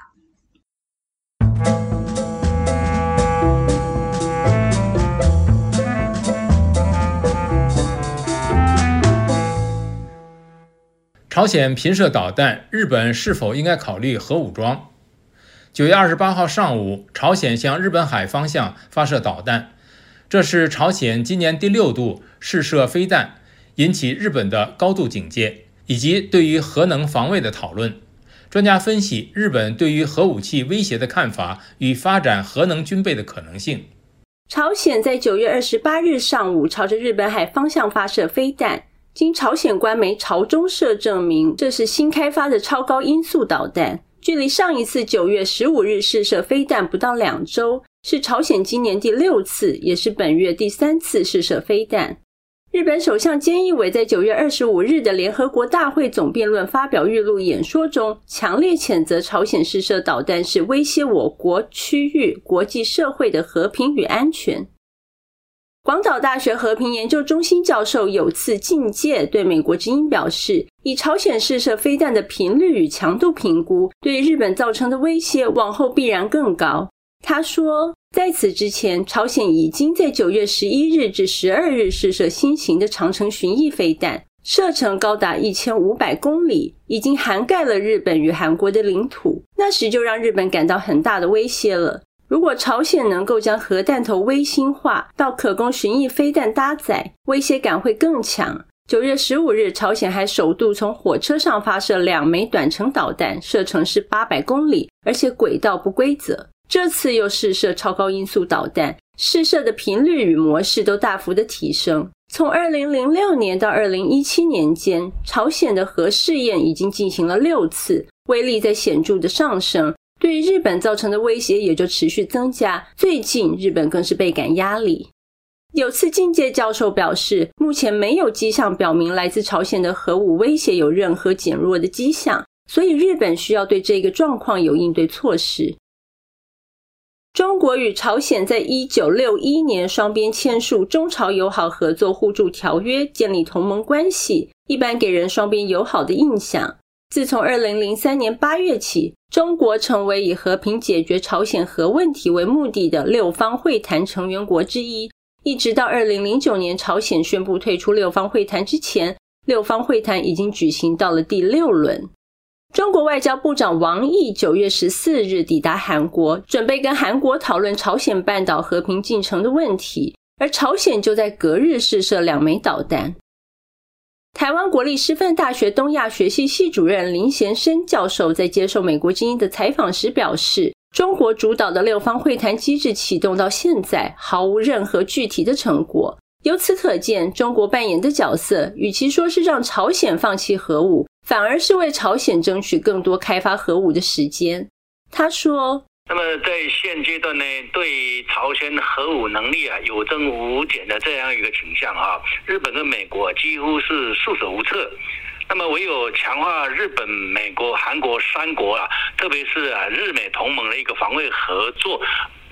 朝鲜频射导弹，日本是否应该考虑核武装？九月二十八号上午，朝鲜向日本海方向发射导弹，这是朝鲜今年第六度试射飞弹，引起日本的高度警戒，以及对于核能防卫的讨论。专家分析日本对于核武器威胁的看法与发展核能军备的可能性。 朝鲜在九月二十八日上午朝着日本海方向发射飞弹，经朝鲜官媒朝中社证明，这是新开发的超高音速导弹。距离上一次九月十五日试射飞弹不到两周，是朝鲜今年第六次，也是本月第三次试射飞弹。日本首相菅义伟在九月二十五日的联合国大会总辩论发表预录演说中，强烈谴责朝鲜试射导弹是威胁我国、区域、国际社会的和平与安全。广岛大学和平研究中心教授有次敬介对美国之音表示，以朝鲜试射飞弹的频率与强度评估，对日本造成的威胁往后必然更高。他说，在此之前，朝鲜已经在九月十一日至十二日试射新型的长程巡弋飞弹，射程高达一千五百公里，已经涵盖了日本与韩国的领土，那时就让日本感到很大的威胁了。如果朝鲜能够将核弹头微星化到可供巡弋飞弹搭载，威胁感会更强。九月十五日，朝鲜还首度从火车上发射两枚短程导弹，射程是八百公里，而且轨道不规则。这次又试射超高音速导弹，试射的频率与模式都大幅的提升。从二零零六年到二零一七年间，朝鲜的核试验已经进行了六次，威力在显著的上升，对于日本造成的威胁也就持续增加，最近日本更是倍感压力。有次敬介教授表示，目前没有迹象表明来自朝鲜的核武威胁有任何减弱的迹象，所以日本需要对这个状况有应对措施。中国与朝鲜在一九六一年双边签署中朝友好合作互助条约，建立同盟关系，一般给人双边友好的印象。自从二零零三年八月起，中国成为以和平解决朝鲜核问题为目的的六方会谈成员国之一，一直到二零零九年朝鲜宣布退出六方会谈之前，六方会谈已经举行到了第六轮。中国外交部长王毅九月十四日抵达韩国，准备跟韩国讨论朝鲜半岛和平进程的问题，而朝鲜就在隔日试射两枚导弹。台湾国立师范大学东亚学系系主任林贤生教授在接受美国之音的采访时表示，中国主导的六方会谈机制启动到现在毫无任何具体的成果，由此可见，中国扮演的角色与其说是让朝鲜放弃核武，反而是为朝鲜争取更多开发核武的时间。他说， 那么在现阶段呢，对朝鲜核武能力啊有增无减的这样一个倾向啊，日本跟美国几乎是束手无策。那么唯有强化日本、美国、韩国三国啊，特别是啊日美同盟的一个防卫合作，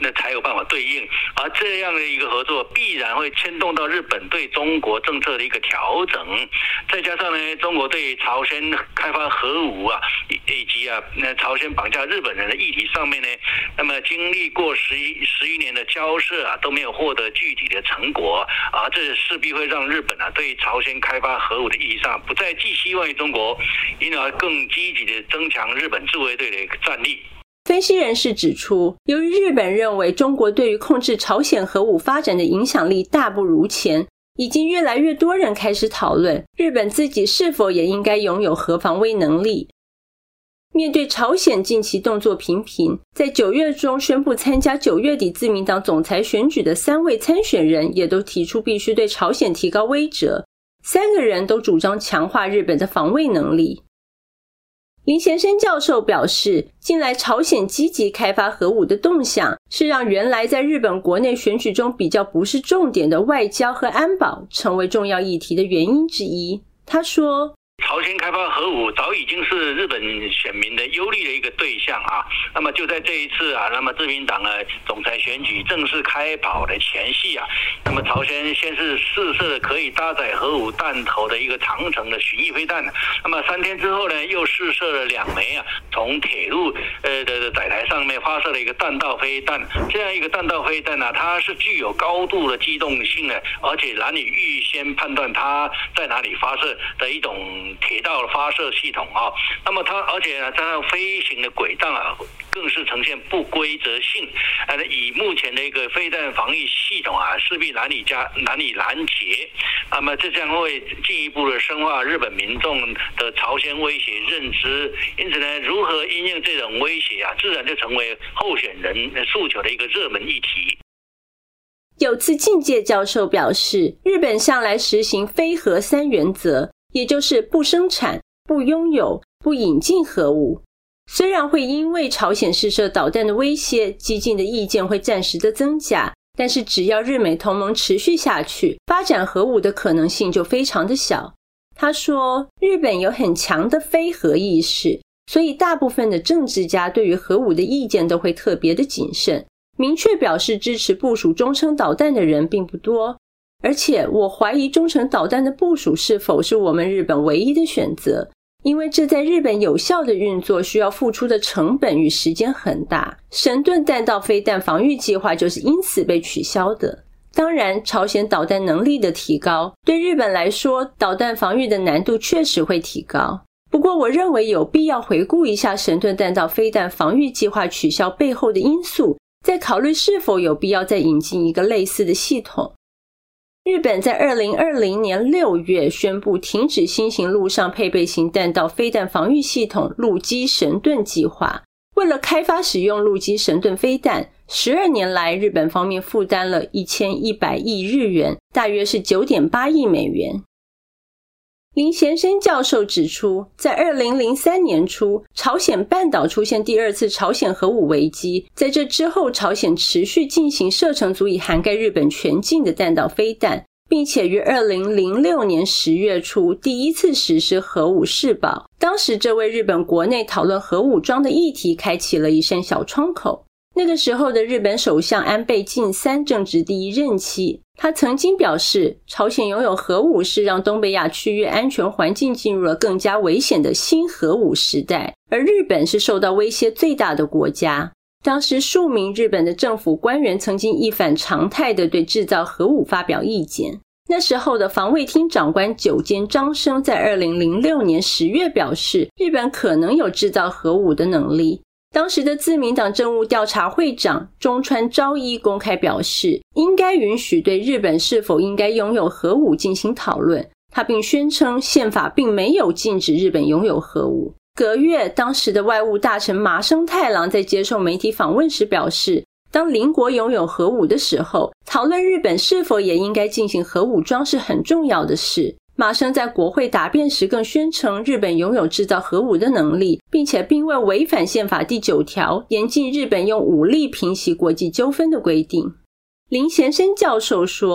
那才有办法对应。而这样的一个合作必然会牵动到日本对中国政策的一个调整，再加上呢，中国对朝鲜开发核武啊，以及啊，那朝鲜绑架日本人的议题上面呢，那么经历过十一十一年的交涉啊，都没有获得具体的成果啊，这势必会让日本啊对朝鲜开发核武的议题上不再寄希望于中国，因而更积极的增强日本自卫队的一个战力。 分析人士指出，由于日本认为中国对于控制朝鲜核武发展的影响力大不如前，已经越来越多人开始讨论日本自己是否也应该拥有核防卫能力。面对朝鲜近期动作频频，在九月中宣布参加九月底自民党总裁选举的三位参选人也都提出必须对朝鲜提高威慑，三个人都主张强化日本的防卫能力。林贤生教授表示，近来朝鲜积极开发核武的动向，是让原来在日本国内选举中比较不是重点的外交和安保成为重要议题的原因之一。他说， 朝鲜开发核武早已经是日本选民的忧虑的一个对象啊。那么就在这一次啊，那么自民党呢总裁选举正式开跑的前夕啊，那么朝鲜先是试射可以搭载核武弹头的一个长程的巡弋飞弹，那么三天之后呢，又试射了两枚啊，从铁路呃的载台上面发射了一个弹道飞弹。这样一个弹道飞弹呢、啊，它是具有高度的机动性的，而且难以预先判断它在哪里发射的一种铁道发射系统啊，那么它而且呢，它飞行的轨道啊，更是呈现不规则性。呃，以目前的一个飞弹防御系统啊，势必难以加难以拦截。那么这将会进一步的深化日本民众的朝鲜威胁认知。因此呢，如何因应这种威胁啊，自然就成为候选人诉求的一个热门议题。 有次进介教授表示，日本向来实行非核三原则。也就是不生产、不拥有、不引进核武。虽然会因为朝鲜试射导弹的威胁，激进的意见会暂时的增加，但是只要日美同盟持续下去，发展核武的可能性就非常的小。他说，日本有很强的非核意识，所以大部分的政治家对于核武的意见都会特别的谨慎，明确表示支持部署中程导弹的人并不多。而且我怀疑中程导弹的部署是否是我们日本唯一的选择，因为这在日本有效的运作需要付出的成本与时间很大。神盾弹道飞弹防御计划就是因此被取消的。当然，朝鲜导弹能力的提高，对日本来说，导弹防御的难度确实会提高。不过我认为有必要回顾一下神盾弹道飞弹防御计划取消背后的因素，再考虑是否有必要再引进一个类似的系统。日本在二零二零年六月宣布停止新型陆上配备型弹道飞弹防御系统陆基神盾计划。为了开发使用陆基神盾飞弹，十二年来日本方面负担了一千一百亿日元，大约是 九点八亿美元。林贤生教授指出，在二零零三年初，朝鲜半岛出现第二次朝鲜核武危机，在这之后，朝鲜持续进行射程足以涵盖日本全境的弹道飞弹，并且于二零零六年十月初第一次实施核武试爆。当时这为日本国内讨论核武装的议题开启了一扇小窗口。那个时候的日本首相安倍晋三正值第一任期，他曾经表示，朝鲜拥有核武是让东北亚区域安全环境进入了更加危险的新核武时代，而日本是受到威胁最大的国家。当时数名日本的政府官员曾经一反常态地对制造核武发表意见。那时候的防卫厅长官久间章生在二零零六年十月表示，日本可能有制造核武的能力。当时的自民党政务调查会长中川昭一公开表示，应该允许对日本是否应该拥有核武进行讨论。他并宣称宪法并没有禁止日本拥有核武。隔月，当时的外务大臣麻生太郎在接受媒体访问时表示，当邻国拥有核武的时候，讨论日本是否也应该进行核武装是很重要的事。麻生在国会答辩时更宣称日本拥有制造核武的能力，并且并未违反宪法第九条严禁日本用武力平息国际纠纷的规定。林贤生教授说，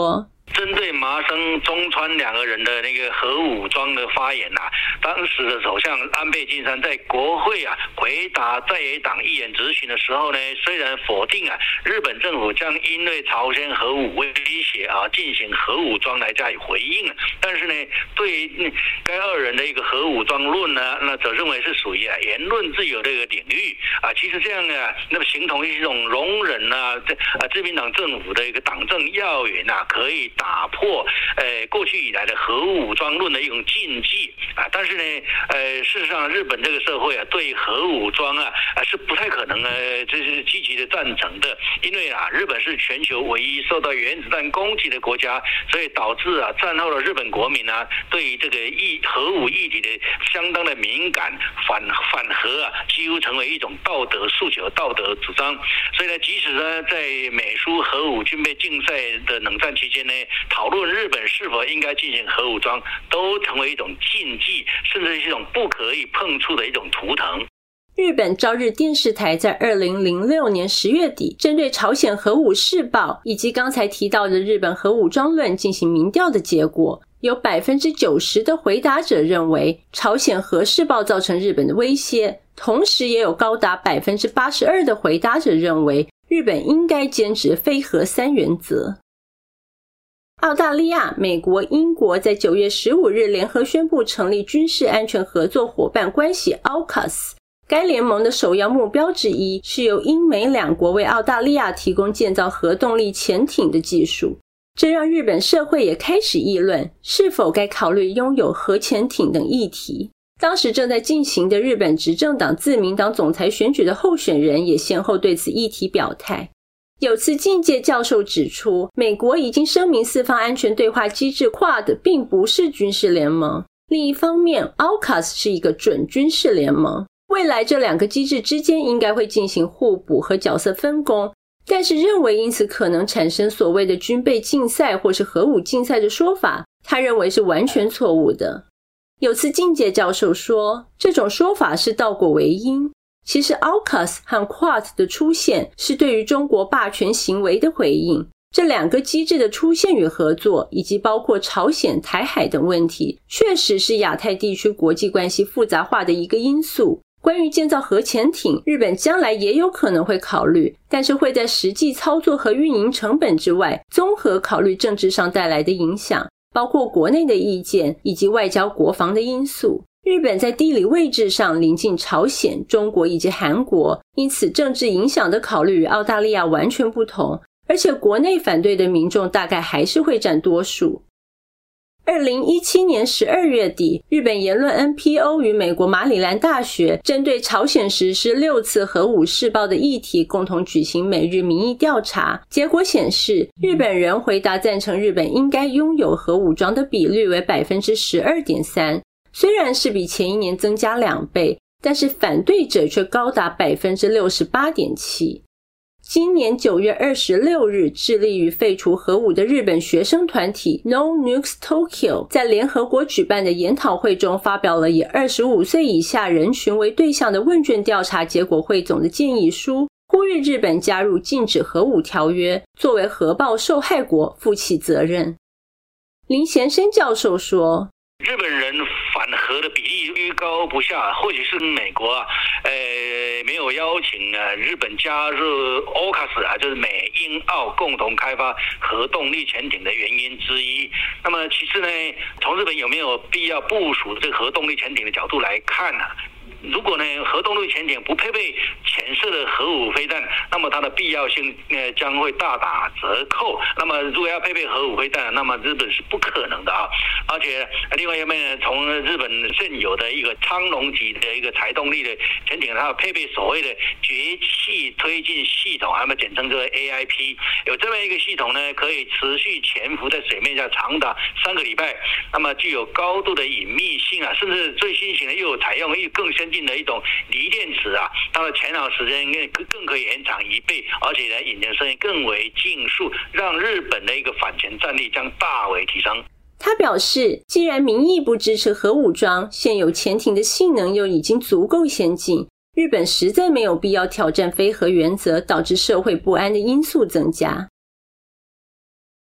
针对麻生、中川两个人的那个核武装的发言啊，当时的首相安倍晋三在国会啊回答在野党议员质询的时候呢，虽然否定啊日本政府将因为朝鲜核武威胁啊进行核武装来加以回应，但是呢，对于该二人的一个核武装论呢，那则认为是属于啊言论自由的一个领域啊。其实这样啊，那么形同一种容忍啊，这啊自民党政府的一个党政要员啊，可以打破呃过去以来的核武装论的一种禁忌啊。但是呢，呃事实上日本这个社会啊，对核武装啊啊是不太可能呃这是积极的赞成的，因为啊日本是全球唯一受到原子弹攻击的国家，所以导致啊战后的日本国民啊对于这个议核武议题的相当的敏感，反反核啊几乎成为一种道德诉求、道德主张。所以呢，即使呢在美苏核武军备竞赛的冷战期间呢，讨论日本是否应该进行核武装，都成为一种禁忌，甚至是一种不可以碰触的一种图腾。 日本朝日电视台在二零零六年十月底针对朝鲜核武试爆以及刚才提到的日本核武装论进行民调的结果，有 百分之九十 的回答者认为朝鲜核试爆造成日本的威胁，同时也有高达 百分之八十二 的回答者认为日本应该坚持非核三原则。澳大利亚、美国、英国在九月十五日联合宣布成立军事安全合作伙伴关系 A U K U S。 该联盟的首要目标之一是由英美两国为澳大利亚提供建造核动力潜艇的技术，这让日本社会也开始议论是否该考虑拥有核潜艇等议题。当时正在进行的日本执政党自民党总裁选举的候选人也先后对此议题表态。有次近介教授指出，美国已经声明四方安全对话机制 Quad 并不是军事联盟，另一方面 A U K U S 是一个准军事联盟，未来这两个机制之间应该会进行互补和角色分工，但是认为因此可能产生所谓的军备竞赛或是核武竞赛的说法，他认为是完全错误的。有次近介教授说，这种说法是倒果为因，其实 A U K U S 和 Quad 的出现是对于中国霸权行为的回应，这两个机制的出现与合作，以及包括朝鲜、台海等问题，确实是亚太地区国际关系复杂化的一个因素。关于建造核潜艇，日本将来也有可能会考虑，但是会在实际操作和运营成本之外，综合考虑政治上带来的影响，包括国内的意见以及外交国防的因素。日本在地理位置上临近朝鲜、中国以及韩国，因此政治影响的考虑与澳大利亚完全不同，而且国内反对的民众大概还是会占多数。二零一七年十二月底，日本言论 N P O 与美国马里兰大学针对朝鲜实施六次核武试爆的议题共同举行美日民意调查，结果显示，日本人回答赞成日本应该拥有核武装的比率为 百分之十二点三， 虽然是比前一年增加两倍，但是反对者却高达 百分之六十八点七。今年九月二十六日，致力于废除核武的日本学生团体 No Nukes Tokyo 在联合国举办的研讨会中发表了以二十五岁以下人群为对象的问卷调查结果汇总的建议书，呼吁日本加入禁止核武条约，作为核爆受害国负起责任。林贤生教授说， 日本人反核的比例居高不下，或许是美国啊，呃，没有邀请啊日本加入 A U K U S 啊，就是美英澳共同开发核动力潜艇的原因之一。那么其次呢，从日本有没有必要部署这个核动力潜艇的角度来看呢、啊？如果呢核动力潜艇不配备潜射的核武飞弹，那么它的必要性呃将会大打折扣。那么如果要配备核武飞弹，那么日本是不可能的啊。而且另外一方面呢，从日本现有的一个苍龙级的一个柴动力的潜艇，它配备所谓的绝气推进系统，我们简称这个 A I P， 有这么一个系统呢，可以持续潜伏在水面下长达三个礼拜，那么具有高度的隐秘性啊，甚至最新型的又有采用更先进的一种锂电池啊，它的潜航时间更可以延长一倍，而且呢引擎声音更为竞速，让日本的一个反潜战力将大为提升。 他表示，既然民意不支持核武装，现有潜艇的性能又已经足够先进，日本实在没有必要挑战非核原则导致社会不安的因素增加。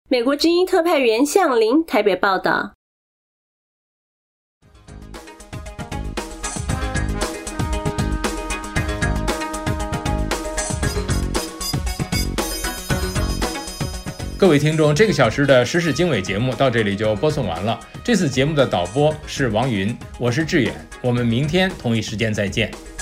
美国之音特派员向林台北报道。 各位听众，这个小时的时事经纬节目到这里就播送完了。这次节目的导播是王云，我是志远，我们明天同一时间再见。